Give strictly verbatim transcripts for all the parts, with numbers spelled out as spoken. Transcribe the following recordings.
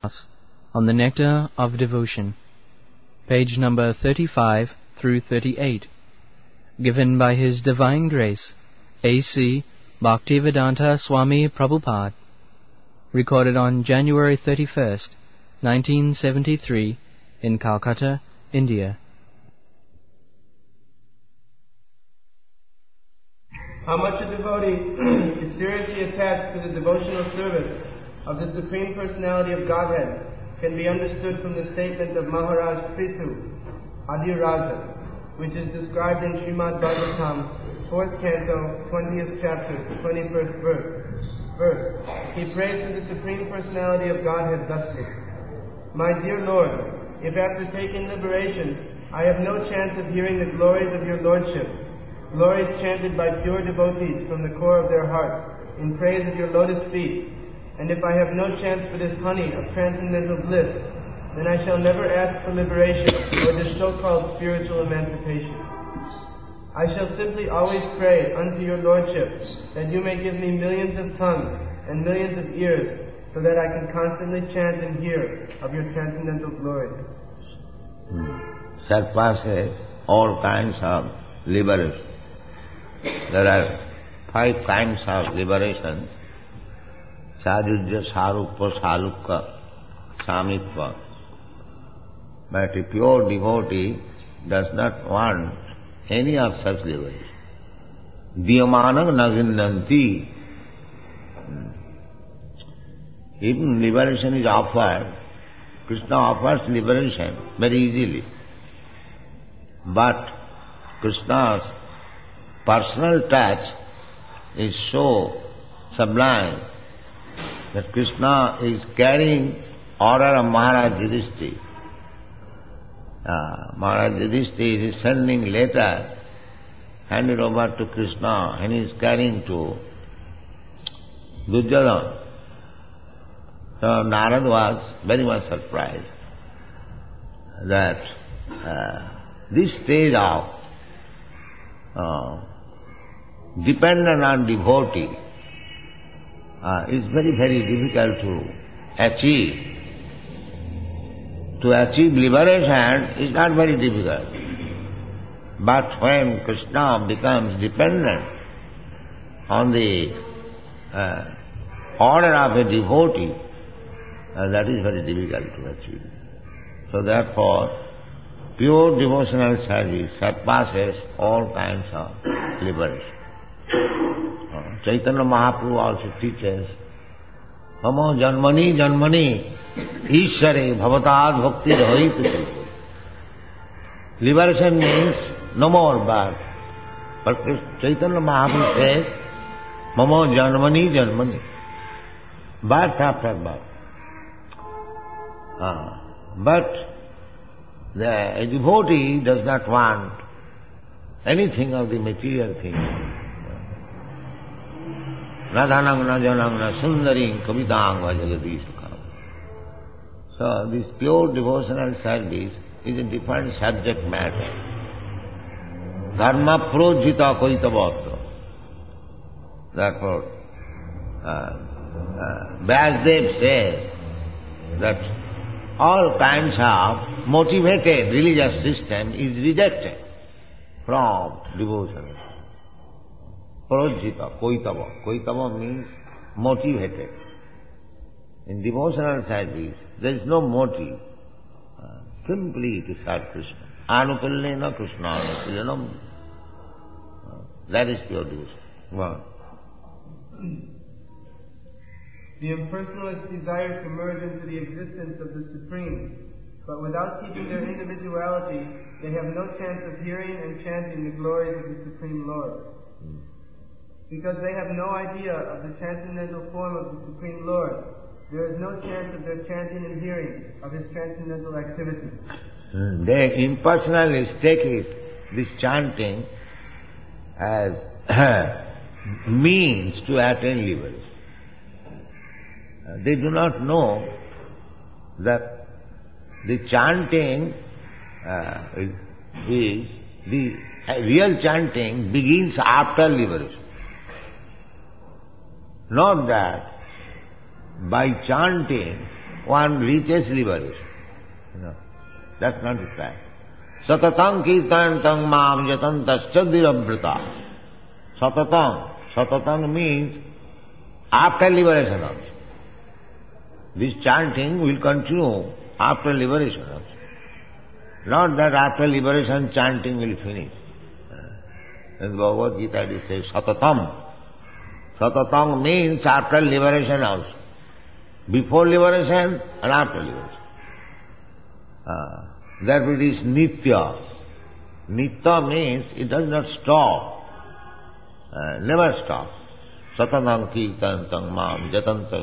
on the Nectar of Devotion, page number thirty-five through thirty-eight, given by His Divine Grace, A C Bhaktivedanta Swami Prabhupada, recorded on January thirty-first, nineteen seventy-three, in Calcutta, India. How much a devotee is seriously attached to the devotional service of the Supreme Personality of Godhead can be understood from the statement of Maharaj Prithu, Adi Raja, which is described in Srimad Bhagavatam, fourth canto, twentieth chapter, twenty-first verse. verse. He prays to the Supreme Personality of Godhead thusly: My dear Lord, if after taking liberation I have no chance of hearing the glories of your Lordship, glories chanted by pure devotees from the core of their hearts in praise of your lotus feet, and if I have no chance for this honey of transcendental bliss, then I shall never ask for liberation or this so-called spiritual emancipation. I shall simply always pray unto your Lordship that you may give me millions of tongues and millions of ears, so that I can constantly chant and hear of your transcendental glory. Surpasses all kinds of liberation. There are five kinds of liberation: Sadhujya, Saruppa, Salukka, Samitva. But a pure devotee does not want any of such liberation. Diyamanam nagindanti. Even liberation is offered, Krishna offers liberation very easily. But Krishna's personal touch is so sublime that Krishna is carrying order of Maharaj Yudhishthira. Uh, Maharaj Yudhishthira is sending letter handed over to Krishna, and he is carrying to Duryodhana. So Narad was very much surprised that uh, this stage of uh, dependent on devotee uh, is very, very difficult to achieve. To achieve liberation is not very difficult. But when Krishna becomes dependent on the uh, order of a devotee, uh, that is very difficult to achieve. So therefore, pure devotional service surpasses all kinds of liberation. Uh, Chaitanya Mahaprabhu also teaches, Mamo janmani janmani Ishare bhavatad bhakti rahit. Liberation means no more birth. But Chaitanya Mahaprabhu says, Mamo janmani janmani. Birth after birth. Uh, but the a devotee does not want anything of the material things. Radhanang najanang na sundaring kavidang vajagadi sukham. So this pure devotional service is a different subject matter. Dharma projita koitavatra. Therefore, uh, uh, Vyasdev says that all kinds of motivated religious system is rejected from devotion. Projita, koitava. Koitava means motivated. In devotional service, there is no motive. Uh, simply to serve Krishna. Anukullena Krishna anukullenam. Uh, that is pure devotion. Wow. The impersonalists desire to merge into the existence of the Supreme, but without keeping their individuality, they have no chance of hearing and chanting the glories of the Supreme Lord. Mm. Because they have no idea of the transcendental form of the Supreme Lord, there is no chance of their chanting and hearing of His transcendental activity. Mm. They impersonalists take it, this chanting, as means to attain liberation. They do not know that the chanting uh, is, the real chanting begins after liberation. Not that by chanting one reaches liberation. You know, that's not the fact. Satatang kirtantam mam yatantascha dhiravrita. Satatang. Satatang means after liberation also. This chanting will continue after liberation also. Not that after liberation chanting will finish. In the Bhagavad Gita it says Satatam. Satatam means after liberation also. Before liberation and after liberation. Uh, therefore it is Nitya. Nitya means it does not stop. Uh, never stop. Satanam kirtantam mam jatantas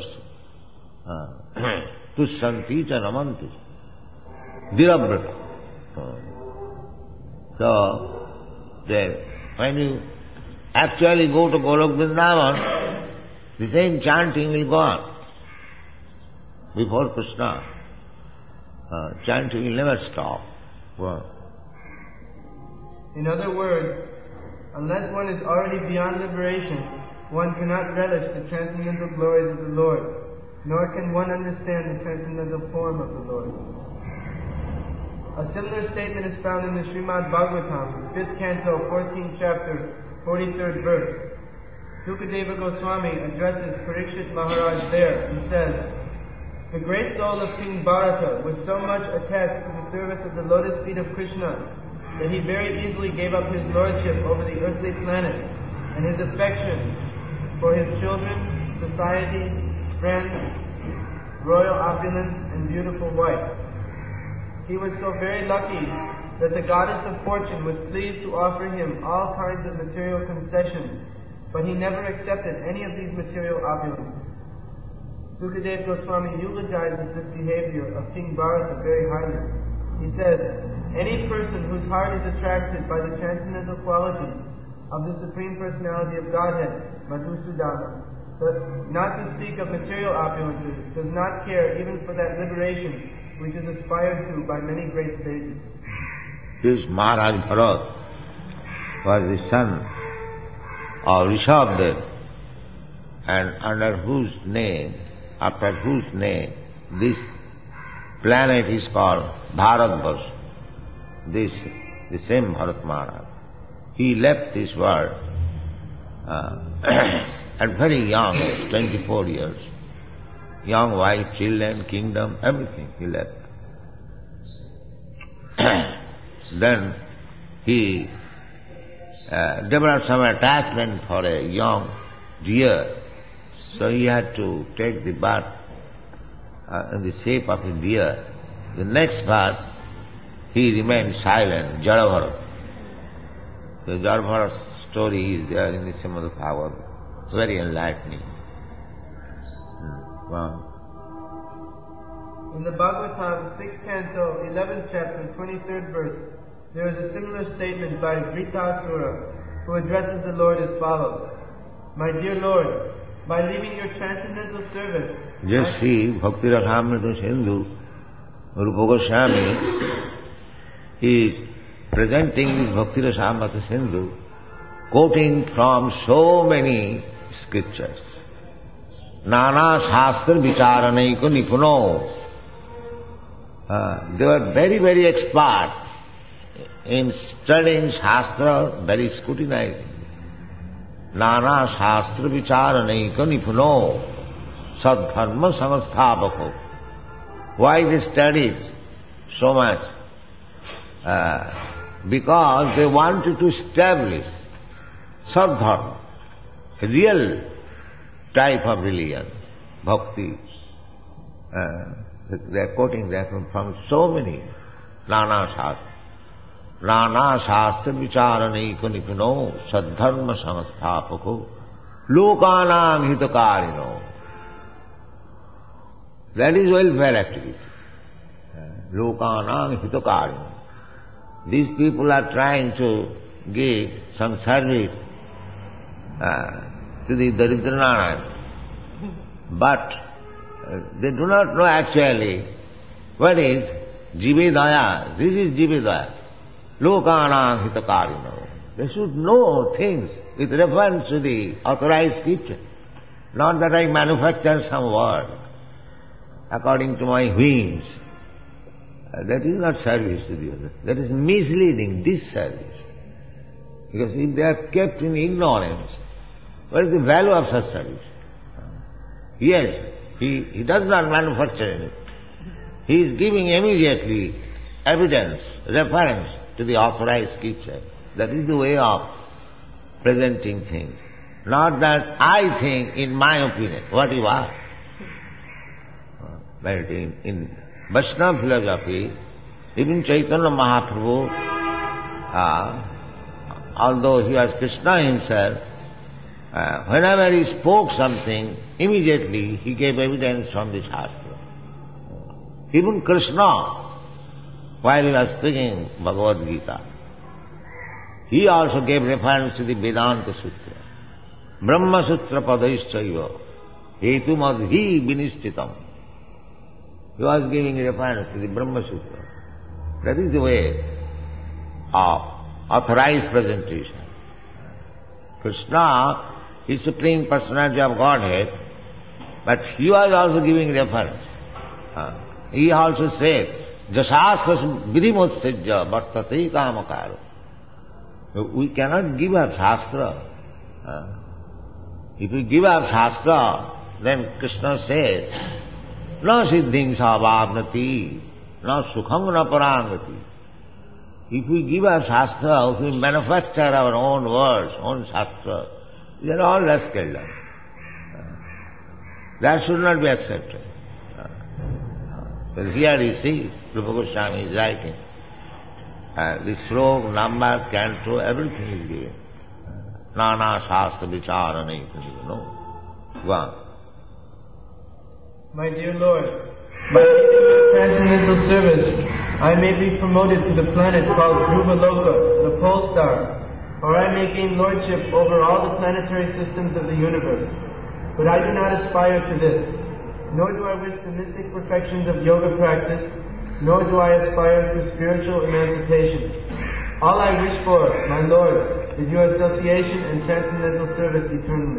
tussanti cha namanti. Dhiravrata. So, then, when you actually go to Golok Vrindavan, the same chanting will go on. Before Krishna, uh, chanting will never stop. Well, in other words, unless one is already beyond liberation, one cannot relish the transcendental glories of the Lord, nor can one understand the transcendental form of the Lord. A similar statement is found in the Srimad Bhagavatam, fifth canto, fourteenth chapter, forty-third verse. Sukadeva Goswami addresses Parikshit Maharaj there and says, "The great soul of King Bharata was so much attached to the service of the lotus feet of Krishna that he very easily gave up his lordship over the earthly planet and his affection for his children, society, friends, royal opulence, and beautiful wife. He was so very lucky that the goddess of fortune was pleased to offer him all kinds of material concessions, but he never accepted any of these material opulences." Sukadeva Goswami eulogizes this behavior of King Bharata very highly. He says, "Any person whose heart is attracted by the transcendental qualities of the Supreme Personality of Godhead, Madhusudana, not to speak of material opulences, does not care even for that liberation which is aspired to by many great sages." This Maharaj Bharat was the son of Rishabdev, and under whose name, after whose name, this planet is called Bharatvarsh. This, the same Bharat Maharaj. He left this world uh, at very young, twenty-four years. Young wife, children, kingdom, everything he left. Then he uh, developed some attachment for a young deer, so he had to take the birth uh, in the shape of a deer. The next birth, he remained silent, Jarabharat. The Jarabharat story is there in the Srimad Bhagavatam. Very enlightening. Wow. In the Bhagavatam, sixth canto, eleventh chapter, twenty-third verse, there is a similar statement by Vritasura, who addresses the Lord as follows: "My dear Lord, by leaving your transcendental service..." Just see, Bhakti Rasamrita Sindhu, Rupa Goswami is presenting this Bhakti Rasamrita Sindhu, quoting from so many scriptures. Nana Shastra Vicharanaiko Nipuno. Uh, they were very, very expert in studying Shastra, very scrutinizing. Nana Shastra Vicharanaiko Nipuno Sadharma Samasthabako. Why they studied so much? Uh, because they wanted to establish Sadharma, a real type of religion, bhakti. Uh, they are quoting that from, from so many Nana Shastra. Nana Shastra Vicharanaiko Nipino Sadharma Samastapako Lokanam Hitakarino. That is welfare activity. Uh, Lokanam Hitakarino. These people are trying to give some service uh, to the Daridranarayan. But uh, they do not know actually what is Jivedaya. This is Jivedaya. Lokanam Hitakarino. They should know things with reference to the authorized scripture. Not that I manufacture some word. according to my whims. Uh, that is not service to the other. That is misleading, disservice. Because if they are kept in ignorance, what is the value of such service? Yes, he, he does not manufacture anything. He is giving immediately evidence, reference to the authorized scripture. That is the way of presenting things. Not that I think, in my opinion, what you are. But in, in Vaishnava philosophy, even Chaitanya Mahaprabhu, uh, although he was Krishna himself, uh, whenever he spoke something, immediately he gave evidence from the Shastra. Even Krishna, while he was speaking Bhagavad Gita, he also gave reference to the Vedanta Sutra. Brahma Sutra Padaishchaiva Hetu Madhi Vinishchitam. He was giving reference to the Brahma Sutra. That is the way of authorized presentation. Krishna is Supreme Personality of Godhead, but he was also giving reference. Uh, he also said, Jasasas vidimotsajya vartate kamakaro. We cannot give up Shastra. Uh, if we give up Shastra, then Krishna says, na siddhim savabnati, na sukham na parangati. If we give up Shastra, if we manufacture our own words, own Shastra, we are all rascals. Uh, that should not be accepted. Uh, but here you see, Rupa Goswami is writing. Uh, the slok, number, canto, everything is given. Nana Shastra Vicharana, you know. Go on. My dear Lord, by keeping this transcendental service, I may be promoted to the planet called Dhruva Loka, the pole star, or I may gain lordship over all the planetary systems of the universe. But I do not aspire to this, nor do I wish the mystic perfections of yoga practice, nor do I aspire to spiritual emancipation. All I wish for, my Lord, is your association and transcendental service eternally.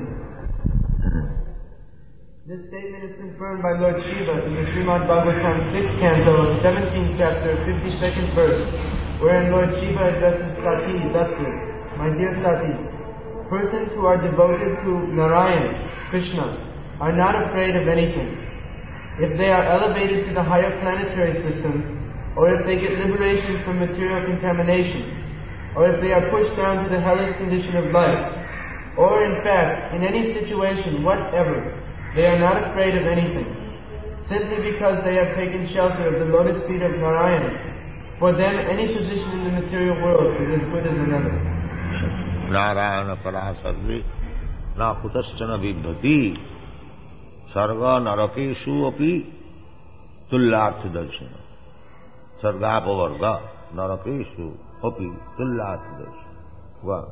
This statement is confirmed by Lord Shiva in the Srimad Bhagavatam sixth canto, seventeenth chapter, fifty-second verse, wherein Lord Shiva addresses Sati thusly, my dear Sati, persons who are devoted to Narayan, Krishna, are not afraid of anything. If they are elevated to the higher planetary systems, or if they get liberation from material contamination, or if they are pushed down to the hellish condition of life, or in fact, in any situation whatever, they are not afraid of anything, simply because they have taken shelter of the lotus feet of Narayana. For them, any position in the material world is as good as another. Narayana parasarvi na kutaschana vibhati sarga narakeshu api tullartha darshana. Sargapavarga narakeshu api tullartha darshana. Wow.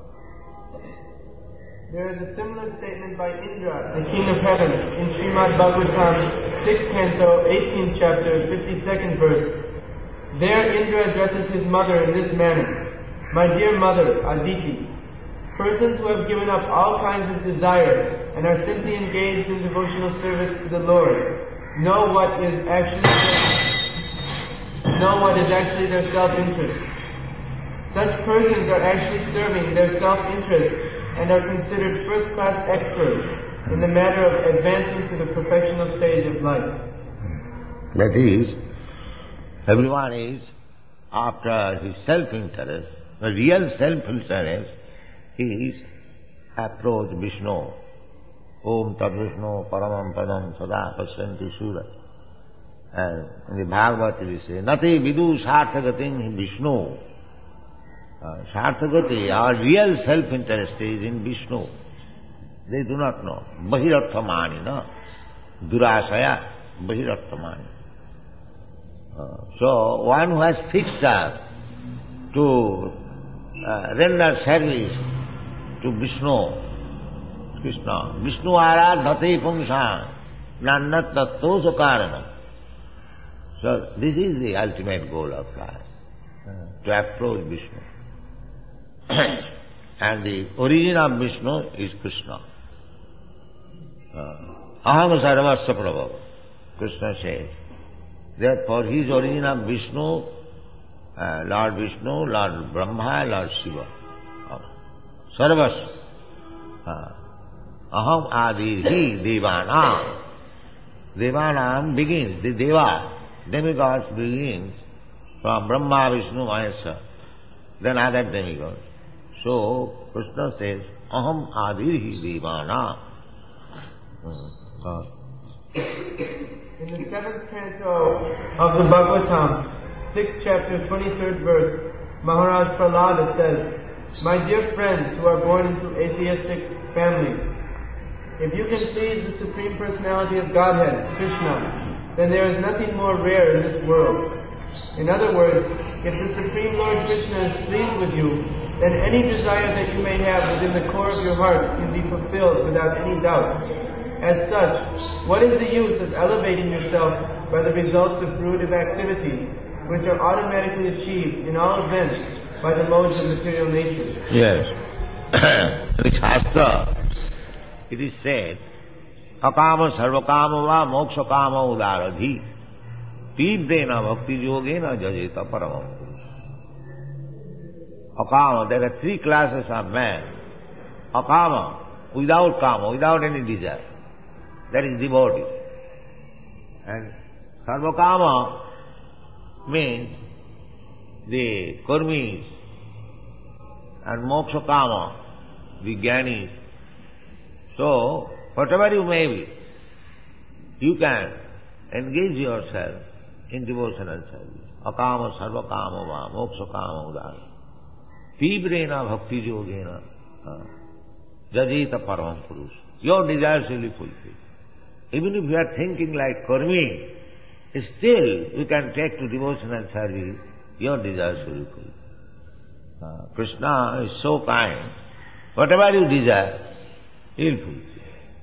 There is a similar statement by Indra, the king of heaven, in Srimad Bhagavatam, sixth canto, eighteenth chapter, fifty-second verse. There Indra addresses his mother in this manner, my dear mother, Aditi, persons who have given up all kinds of desires and are simply engaged in devotional service to the Lord, know what is actually their, know what is actually their self-interest. Such persons are actually serving their self-interest and are considered first-class experts in the matter of advancing to the perfectional stage of life. That is, everyone is after his self-interest, the real self-interest, he is approach Vishnu. Om Tad Vishnu Paramam Padam Sada Pasyanti Sura. And in the Bhagavad we say, Nati Vidu Sarthagatim Vishnu. Uh, Sarthagati, our real self-interest is in Vishnu. They do not know. Bahirarthamani, no? Durasaya, Bahirarthamani. Uh, so, one who has fixed up to uh, render service to Vishnu, Krishna, Vishnu aradhate pungsha, nannat tattva karana. So, this is the ultimate goal of life, uh, to approach Vishnu. And the origin of Vishnu is Krishna. Aham sarvasya prabhava. Krishna says. Therefore, he is origin of Vishnu, uh, Lord Vishnu, Lord Brahma, Lord Shiva. Sarvas. Uh, Aham adi hi devanam. Devanam begins, the Deva, demigods begins from Brahma, Vishnu, Maheshwar, then other demigods. So, Krishna says, Aham adi hi devanam. Uh, In the seventh canto of the Bhagavatam, sixth chapter, twenty-third verse, Maharaj Prahlada says, "My dear friends who are born into atheistic families, if you can please the Supreme Personality of Godhead, Krishna, then there is nothing more rare in this world. In other words, if the Supreme Lord Krishna is pleased with you, then any desire that you may have within the core of your heart can be fulfilled without any doubt. As such, what is the use of elevating yourself by the results of fruitive activities, which are automatically achieved in all events by the modes of material nature?" Yes. In the Shastra, it is said, Akama sarvakama va moksha kama udaradhi tivrena bhakti yogena jajeta paramam. Akama, there are three classes of man. Akama, without kama, without any desire. That is devotee. And sarvakama means the karmis and moksha kama, the jnanis. So, whatever you may be, you can engage yourself in devotional service. Akama sarvakama va moksha kama udara. Tivrena bhakti yogena jajeta paramam purush. Your desires will be fulfilled. Even if you are thinking like karmi, still you can take to devotional service, your desires will be fulfilled. Uh, Krishna is so kind. Whatever you desire, he will fulfill.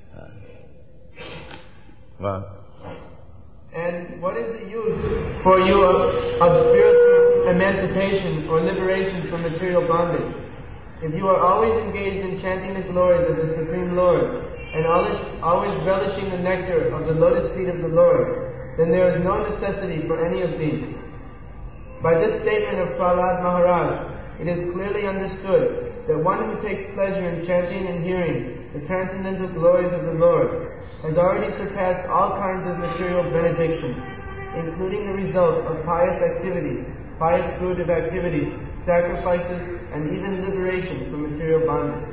Uh, uh, And what is the use for you of, of spiritual emancipation or liberation from material bondage? If you are always engaged in chanting the glories of the Supreme Lord and always, always relishing the nectar of the lotus feet of the Lord, then there is no necessity for any of these. By this statement of Prahlad Maharaj, it is clearly understood that one who takes pleasure in chanting and hearing the transcendental glories of the Lord has already surpassed all kinds of material benedictions, including the result of pious activities, pious fruitive activities, sacrifices, and even liberation from material bondage.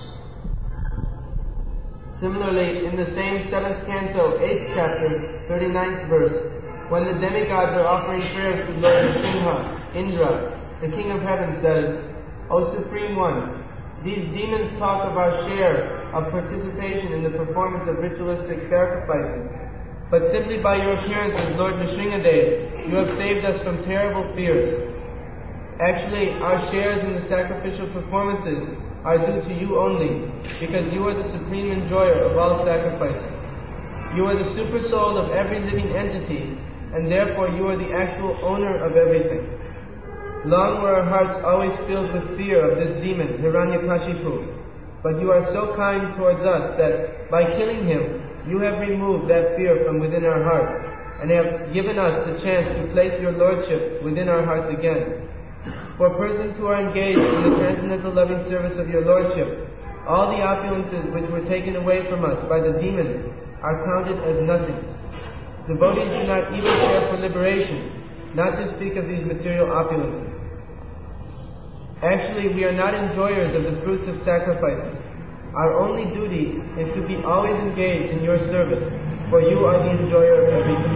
Similarly, in the same seventh canto, eighth chapter, thirty-ninth verse, when the demigods are offering prayers to Lord Nrsimha, Indra, the King of Heaven says, "O Supreme One, these demons talk of our share of participation in the performance of ritualistic sacrifices, but simply by your appearance as Lord Nrsimhadev, you have saved us from terrible fears. Actually, our shares in the sacrificial performances are due to you only, because you are the supreme enjoyer of all sacrifices. You are the super soul of every living entity, and therefore you are the actual owner of everything. Long were our hearts always filled with fear of this demon, Hiranyakashipu, but you are so kind towards us that by killing him, you have removed that fear from within our hearts, and have given us the chance to place your lordship within our hearts again. For persons who are engaged in the transcendental loving service of your lordship, all the opulences which were taken away from us by the demons are counted as nothing. Devotees do not even care for liberation, not to speak of these material opulences. Actually, we are not enjoyers of the fruits of sacrifices. Our only duty is to be always engaged in your service, for you are the enjoyer of everything."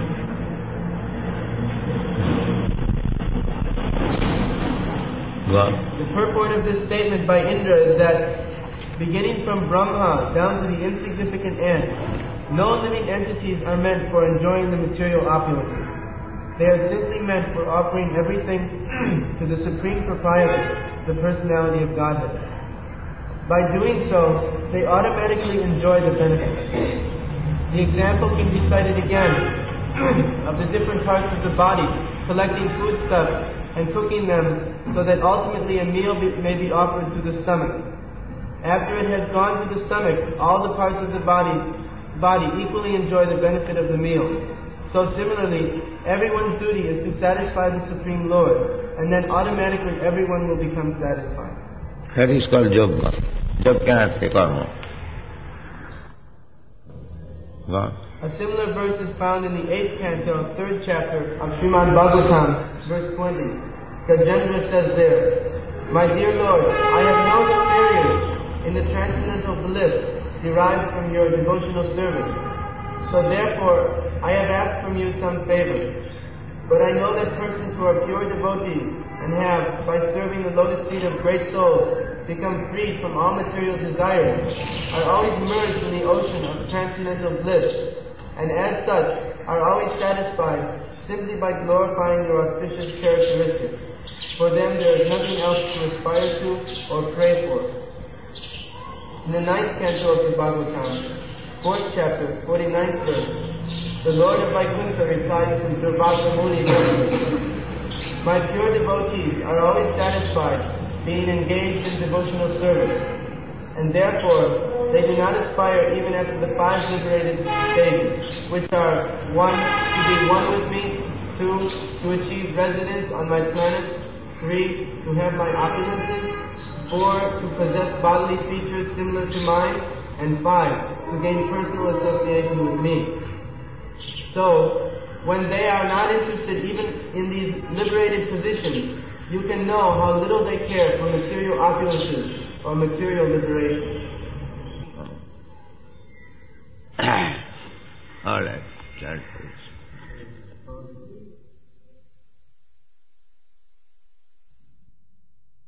Wow. The purport of this statement by Indra is that, beginning from Brahma down to the insignificant ant, no living entities are meant for enjoying the material opulences. They are simply meant for offering everything to the Supreme Proprietor, the Personality of Godhead. By doing so, they automatically enjoy the benefits. The example can be cited again of the different parts of the body collecting foodstuffs and cooking them so that ultimately a meal be, may be offered to the stomach. After it has gone to the stomach, all the parts of the body, body equally enjoy the benefit of the meal. So similarly, everyone's duty is to satisfy the Supreme Lord, and then automatically everyone will become satisfied. That is called yoga. Yoga is karma. What? A similar verse is found in the eighth canto, third chapter of Srimad Bhagavatam, verse twenty. Gajendra says there, "My dear Lord, I have no experience in the transcendental bliss derived from your devotional service. So therefore, I have asked from you some favor. But I know that persons who are pure devotees and have, by serving the lotus feet of great souls, become freed from all material desires, are always merged in the ocean of transcendental bliss, and as such are always satisfied simply by glorifying your auspicious characteristics. For them there is nothing else to aspire to or pray for." In the ninth canto of the Bhagavatam, fourth chapter, forty-ninth verse, the Lord of Vaikuntha replies to Durvasa Muni, "My pure devotees are always satisfied being engaged in devotional service, and therefore they do not aspire even after the five liberated stages, which are one, to be one with me, two, to achieve residence on my planet, three, to have my opulences, four, to possess bodily features similar to mine, and five, to gain personal association with me." So, when they are not interested even in these liberated positions, you can know how little they care for material opulences or material liberation. All right, chant please.